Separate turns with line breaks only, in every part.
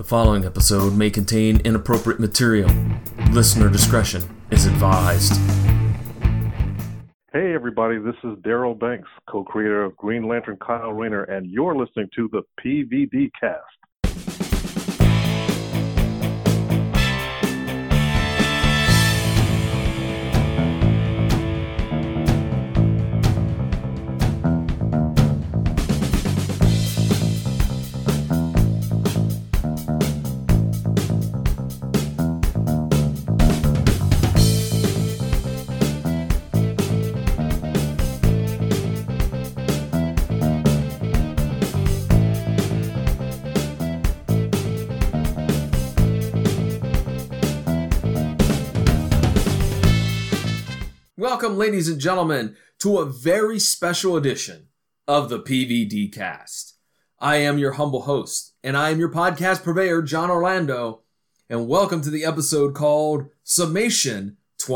The following episode may contain inappropriate material. Listener discretion is advised.
Hey everybody, this is Daryl Banks, co-creator of Green Lantern Kyle Rayner, and you're listening to the PVD Cast.
Welcome, ladies and gentlemen, to a very special edition of the PVD Cast. I am your humble host, and I am your podcast purveyor, John Orlando, and welcome to the episode called Summation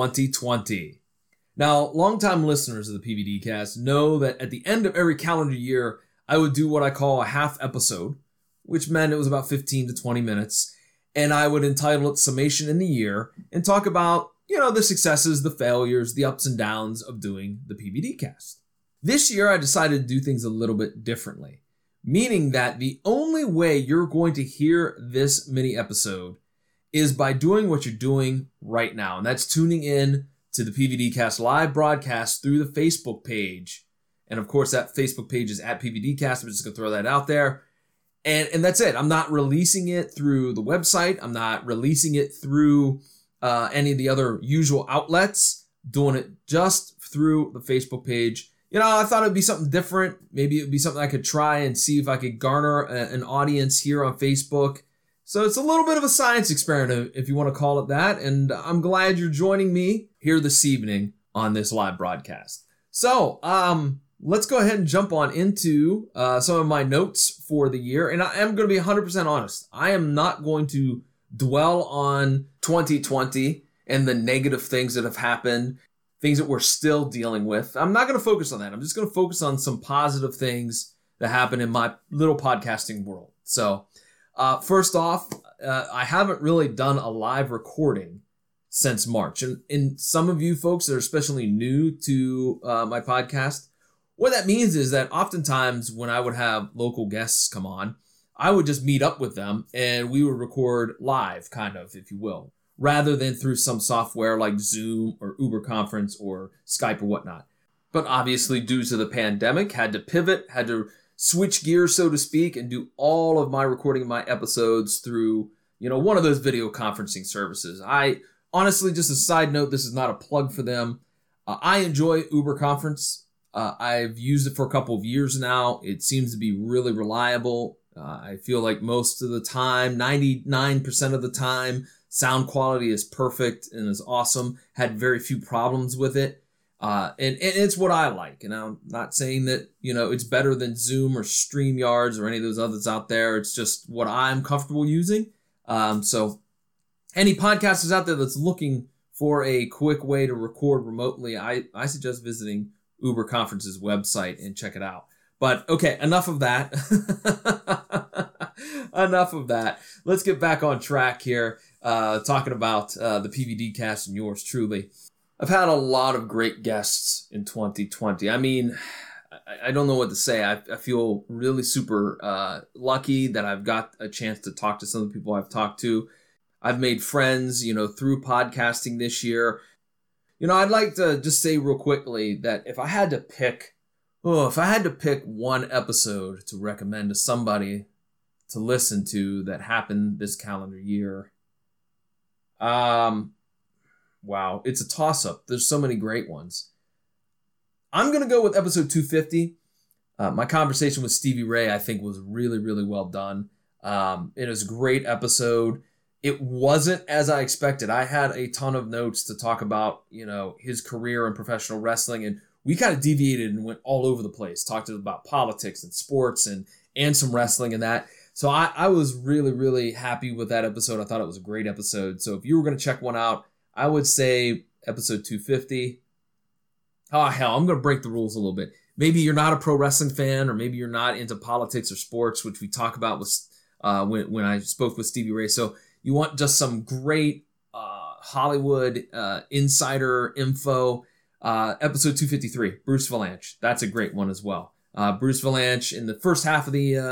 2020. Now, longtime listeners of the PVD Cast know that at the end of every calendar year, I would do what I call a half episode, which meant it was about 15 to 20 minutes, and I would entitle it Summation in the Year and talk about the successes, the failures, the ups and downs of doing the PVD Cast. This year, I decided to do things a little bit differently, meaning that the only way you're going to hear this mini episode is by doing what you're doing right now, and that's tuning in to the PVD Cast live broadcast through the Facebook page. And of course, that Facebook page is at PVD Cast. I'm just going to throw that out there. And that's it. I'm not releasing it through the website. I'm not releasing it through any of the other usual outlets, doing it just through the Facebook page. I thought it'd be something different. Maybe it'd be something I could try and see if I could garner an audience here on Facebook. So it's a little bit of a science experiment, if you want to call it that. And I'm glad you're joining me here this evening on this live broadcast. So let's go ahead and jump on into some of my notes for the year. And I am going to be 100% honest. I am not going to dwell on 2020 and the negative things that have happened, things that we're still dealing with. I'm not going to focus on that. I'm just going to focus on some positive things that happen in my little podcasting world. So first off, I haven't really done a live recording since March. And some of you folks that are especially new to my podcast, what that means is that oftentimes when I would have local guests come on, I would just meet up with them and we would record live, kind of, if you will, rather than through some software like Zoom or Uber Conference or Skype or whatnot. But obviously, due to the pandemic, had to pivot, had to switch gears, so to speak, and do all of my recording of my episodes through, one of those video conferencing services. I honestly, just a side note, this is not a plug for them. I enjoy Uber Conference. I've used it for a couple of years now. It seems to be really reliable. I feel like most of the time, 99% of the time, sound quality is perfect and is awesome. Had very few problems with it. And it's what I like. And I'm not saying that, it's better than Zoom or StreamYards or any of those others out there. It's just what I'm comfortable using. So any podcasters out there that's looking for a quick way to record remotely, I suggest visiting Uber Conference's website and check it out. But okay, enough of that. Enough of that. Let's get back on track here, talking about the PVD Cast and yours truly. I've had a lot of great guests in 2020. I mean, I don't know what to say. I feel really super lucky that I've got a chance to talk to some of the people I've talked to. I've made friends, through podcasting this year. I'd like to just say real quickly that if I had to pick one episode to recommend to somebody to listen to that happened this calendar year, wow, it's a toss-up. There's so many great ones. I'm going to go with episode 250. My conversation with Stevie Ray, I think, was really, really well done. It was a great episode. It wasn't as I expected. I had a ton of notes to talk about, his career in professional wrestling, and we kind of deviated and went all over the place. Talked about politics and sports and some wrestling and that. So I was really, really happy with that episode. I thought it was a great episode. So if you were going to check one out, I would say episode 250. Oh, hell, I'm going to break the rules a little bit. Maybe you're not a pro wrestling fan, or maybe you're not into politics or sports, which we talk about with when I spoke with Stevie Ray. So you want just some great Hollywood insider info. Episode 253, Bruce Vilanch. That's a great one as well. Bruce Vilanch in the first half of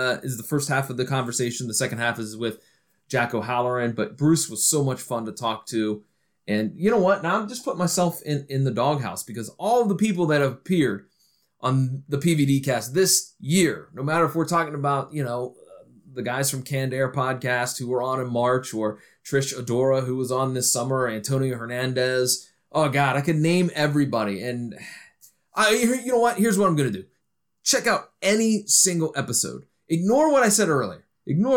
the conversation. The second half is with Jack O'Halloran. But Bruce was so much fun to talk to. And you know what? Now I'm just putting myself in the doghouse, because all of the people that have appeared on the PVD cast this year, no matter if we're talking about, the guys from Canned Air podcast who were on in March, or Trish Adora, who was on this summer, Antonio Hernandez. Oh, God, I could name everybody. And you know what? Here's what I'm going to do. Check out any single episode. Ignore what I said earlier.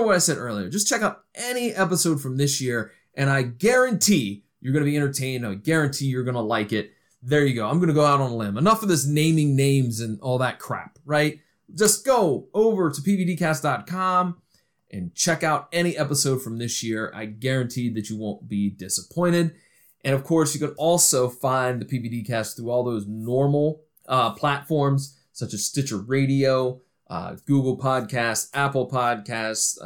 Just check out any episode from this year, and I guarantee you're going to be entertained. I guarantee you're going to like it. There you go. I'm going to go out on a limb. Enough of this naming names and all that crap, right? Just go over to pvdcast.com and check out any episode from this year. I guarantee that you won't be disappointed. And of course, you can also find the PVD cast through all those normal platforms, such as Stitcher Radio, Google Podcasts, Apple Podcasts,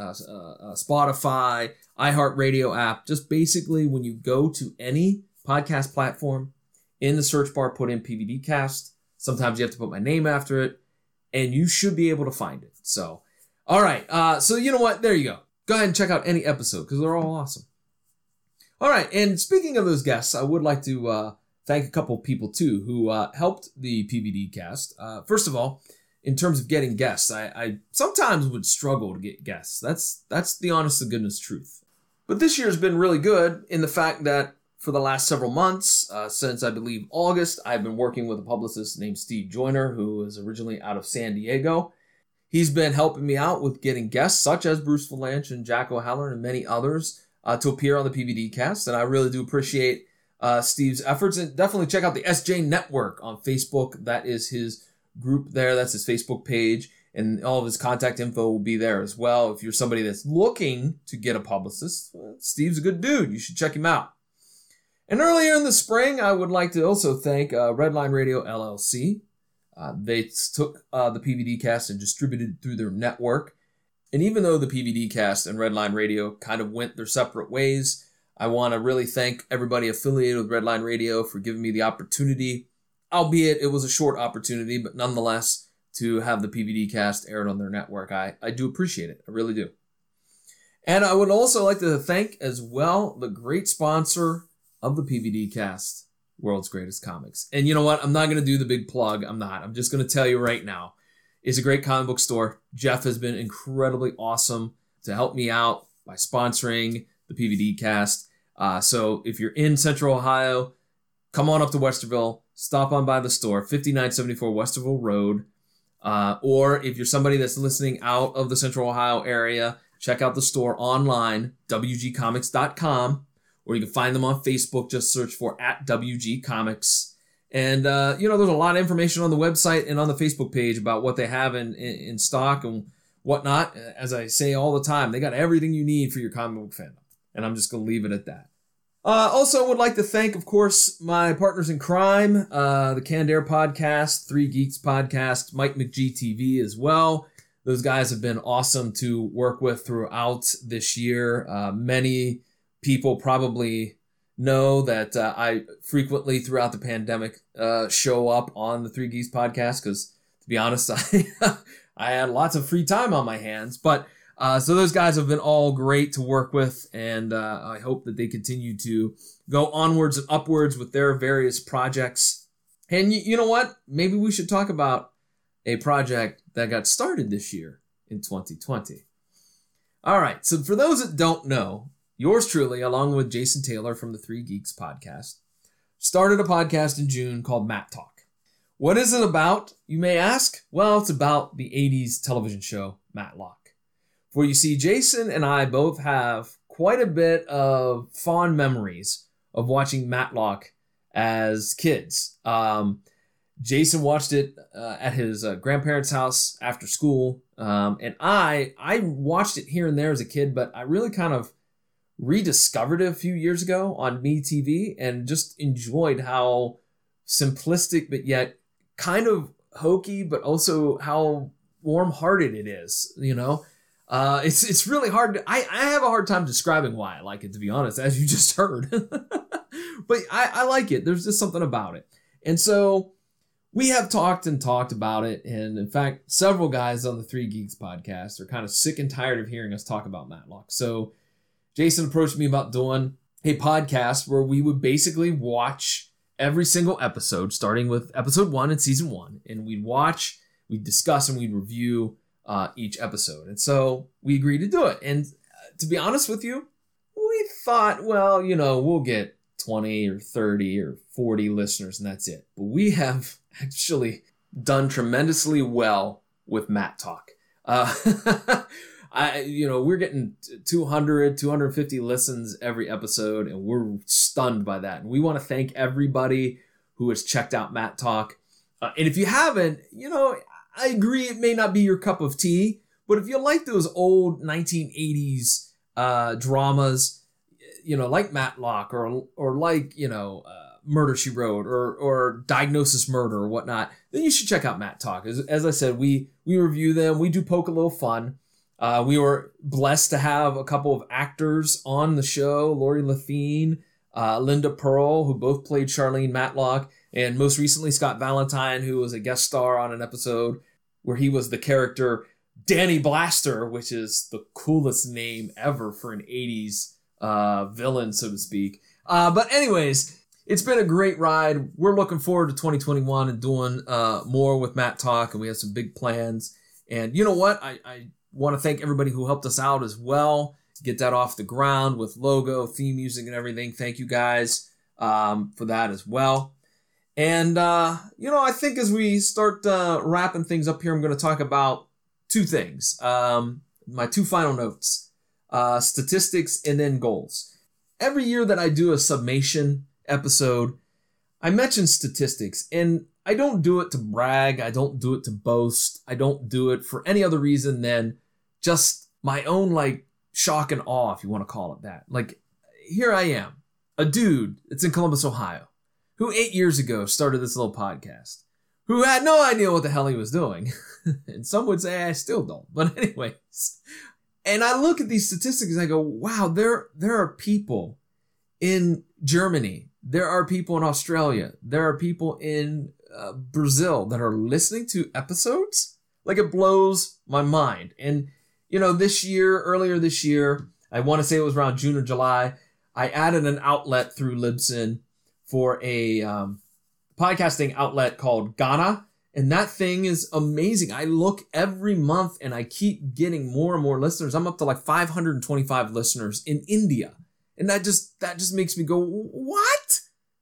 Spotify, iHeartRadio app. Just basically, when you go to any podcast platform, in the search bar, put in PVD cast. Sometimes you have to put my name after it, and you should be able to find it. So, all right. So you know what? There you go. Go ahead and check out any episode, because they're all awesome. All right, and speaking of those guests, I would like to thank a couple of people, too, who helped the PVD cast. First of all, in terms of getting guests, I sometimes would struggle to get guests. That's the honest to goodness truth. But this year has been really good in the fact that for the last several months, since I believe August, I've been working with a publicist named Steve Joyner, who is originally out of San Diego. He's been helping me out with getting guests such as Bruce Vilanch and Jack O'Halloran and many others to appear on the PVD cast, and I really do appreciate Steve's efforts. And definitely check out the SJ Network on Facebook. That is his group there. That's his Facebook page, and all of his contact info will be there as well. If you're somebody that's looking to get a publicist, Steve's a good dude. You should check him out. And earlier in the spring, I would like to also thank Redline Radio LLC. They took the PVD cast and distributed it through their network. And even though the PVD cast and Redline Radio kind of went their separate ways, I want to really thank everybody affiliated with Redline Radio for giving me the opportunity, albeit it was a short opportunity, but nonetheless, to have the PVD cast aired on their network. I do appreciate it. I really do. And I would also like to thank as well the great sponsor of the PVD cast, World's Greatest Comics. And you know what? I'm not going to do the big plug. I'm just going to tell you right now. It's a great comic book store. Jeff has been incredibly awesome to help me out by sponsoring the PVD cast. So if you're in Central Ohio, come on up to Westerville, stop on by the store, 5974 Westerville Road. Or if you're somebody that's listening out of the Central Ohio area, check out the store online, wgcomics.com, or you can find them on Facebook. Just search for @WG And, there's a lot of information on the website and on the Facebook page about what they have in stock and whatnot. As I say all the time, they got everything you need for your comic book fandom. And I'm just going to leave it at that. Also would like to thank, of course, my partners in crime, the Canned Air podcast, Three Geeks podcast, Mike McGee TV as well. Those guys have been awesome to work with throughout this year. Many people probably know that I frequently throughout the pandemic show up on the Three Geeks podcast because, to be honest, I had lots of free time on my hands. But so those guys have been all great to work with, and I hope that they continue to go onwards and upwards with their various projects. And you know what? Maybe we should talk about a project that got started this year in 2020. All right, so for those that don't know, yours truly, along with Jason Taylor from the Three Geeks podcast, started a podcast in June called Matt Talk. What is it about, you may ask? Well, it's about the 80s television show Matlock. For you see, Jason and I both have quite a bit of fond memories of watching Matlock as kids. Jason watched it at his grandparents' house after school, and I watched it here and there as a kid, but I really kind of rediscovered it a few years ago on MeTV and just enjoyed how simplistic but yet kind of hokey, but also how warm-hearted it is, you know. It's really hard. I have a hard time describing why I like it, to be honest, as you just heard. But I like it. There's just something about it. And so we have talked about it. And in fact, several guys on the Three Geeks podcast are kind of sick and tired of hearing us talk about Matlock. So Jason approached me about doing a podcast where we would basically watch every single episode, starting with episode 1 in season 1. And we'd discuss, and we'd review each episode. And so we agreed to do it. And to be honest with you, we thought, well, we'll get 20 or 30 or 40 listeners and that's it. But we have actually done tremendously well with Matt Talk. We're getting 200, 250 listens every episode, and we're stunned by that. And we want to thank everybody who has checked out Matt Talk. And if you haven't, I agree it may not be your cup of tea, but if you like those old 1980s dramas, like Matlock or like, Murder, She Wrote or Diagnosis Murder or whatnot, then you should check out Matt Talk. As I said, we review them. We do poke a little fun. We were blessed to have a couple of actors on the show, Lori Lathine, Linda Pearl, who both played Charlene Matlock, and most recently Scott Valentine, who was a guest star on an episode where he was the character Danny Blaster, which is the coolest name ever for an 80s villain, so to speak. But anyways, it's been a great ride. We're looking forward to 2021 and doing more with Matt Talk, and we have some big plans. And you know what? I want to thank everybody who helped us out as well, get that off the ground with logo, theme music, and everything. Thank you guys for that as well. And, I think as we start wrapping things up here, I'm going to talk about two things. My two final notes, statistics and then goals. Every year that I do a summation episode, I mention statistics, and I don't do it to brag. I don't do it to boast. I don't do it for any other reason than just my own, shock and awe, if you want to call it that. Here I am, a dude that's in Columbus, Ohio, who 8 years ago started this little podcast, who had no idea what the hell he was doing. And some would say I still don't. But anyways, and I look at these statistics and I go, wow, there are people in Germany. There are people in Australia. There are people in Brazil that are listening to episodes. It blows my mind. And, earlier this year, I want to say it was around June or July, I added an outlet through Libsyn for a podcasting outlet called Ghana. And that thing is amazing. I look every month and I keep getting more and more listeners. I'm up to 525 listeners in India. And that just makes me go, what?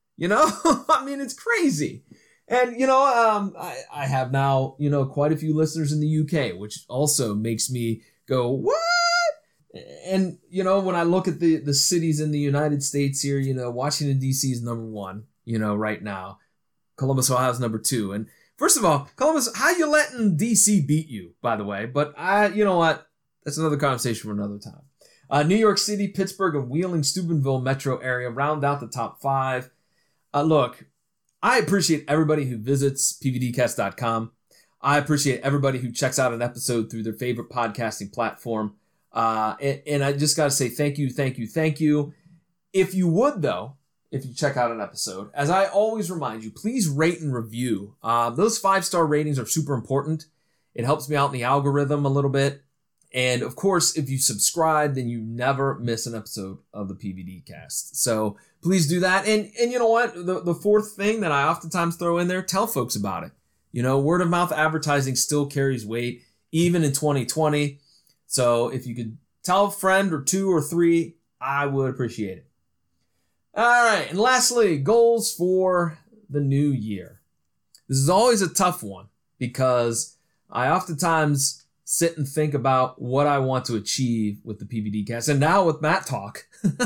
I mean, it's crazy. And, I have now, quite a few listeners in the UK, which also makes me go, what? And, when I look at the cities in the United States here, Washington, D.C. is number 1, right now. Columbus, Ohio is number 2. And first of all, Columbus, how you letting D.C. beat you, by the way? But you know what? That's another conversation for another time. New York City, Pittsburgh, and Wheeling, Steubenville metro area round out the top 5. Look, I appreciate everybody who visits pvdcast.com. I appreciate everybody who checks out an episode through their favorite podcasting platform. And I just got to say thank you, thank you, thank you. If you would, though, if you check out an episode, as I always remind you, please rate and review. Those 5-star ratings are super important. It helps me out in the algorithm a little bit. And of course, if you subscribe, then you never miss an episode of the PVD cast. So please do that. And you know what? The fourth thing that I oftentimes throw in there, tell folks about it. Word of mouth advertising still carries weight, even in 2020. So if you could tell a friend or 2 or 3, I would appreciate it. All right. And lastly, goals for the new year. This is always a tough one because I oftentimes sit and think about what I want to achieve with the PVD cast, and now with Matt Talk.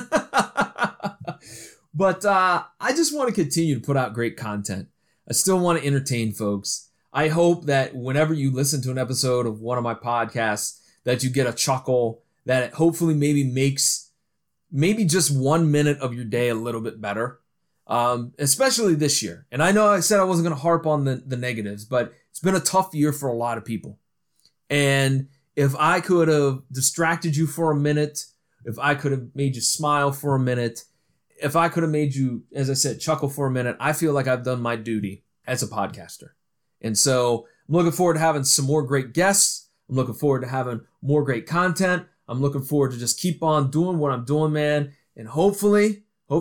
But I just want to continue to put out great content. I still want to entertain folks. I hope that whenever you listen to an episode of one of my podcasts, that you get a chuckle, that it hopefully maybe makes just 1 minute of your day a little bit better, especially this year. And I know I said I wasn't going to harp on the negatives, but it's been a tough year for a lot of people. And if I could have distracted you for a minute, if I could have made you smile for a minute, if I could have made you, as I said, chuckle for a minute, I feel like I've done my duty as a podcaster. And so I'm looking forward to having some more great guests. I'm looking forward to having more great content. I'm looking forward to just keep on doing what I'm doing, man. And hopefully,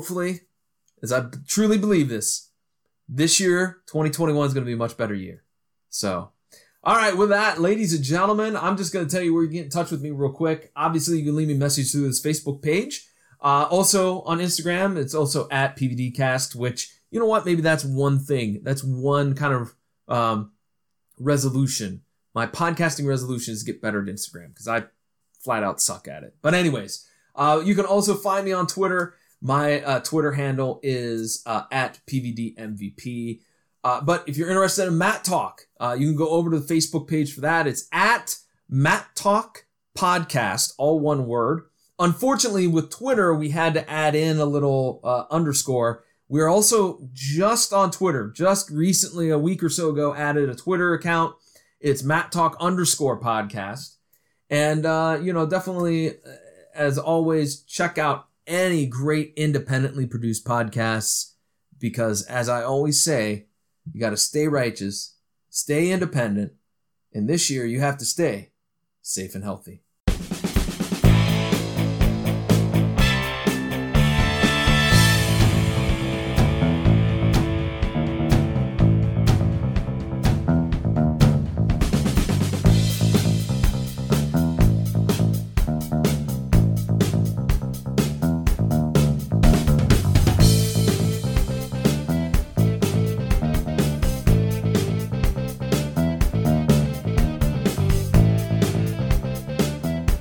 as I truly believe this year, 2021 is going to be a much better year. So, all right, with that, ladies and gentlemen, I'm just going to tell you where you can get in touch with me real quick. Obviously, you can leave me a message through this Facebook page. Also on Instagram, it's also at PVDcast, which, you know what, maybe that's one thing. That's one kind of resolution. My podcasting resolution is to get better at Instagram because I flat out suck at it. But anyways, you can also find me on Twitter. My Twitter handle is at PVDMVP. But if you're interested in Matt Talk, you can go over to the Facebook page for that. It's at Matt Talk Podcast, all one word. Unfortunately, with Twitter, we had to add in a little underscore. We're also just on Twitter. Just recently, a week or so ago, added a Twitter account. It's Matt Talk _podcast. And, definitely, as always, check out any great independently produced podcasts because, as I always say, you got to stay righteous, stay independent, and this year you have to stay safe and healthy.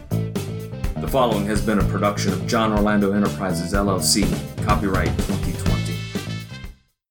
The following has been a production of John Orlando Enterprises, LLC, copyright 2020.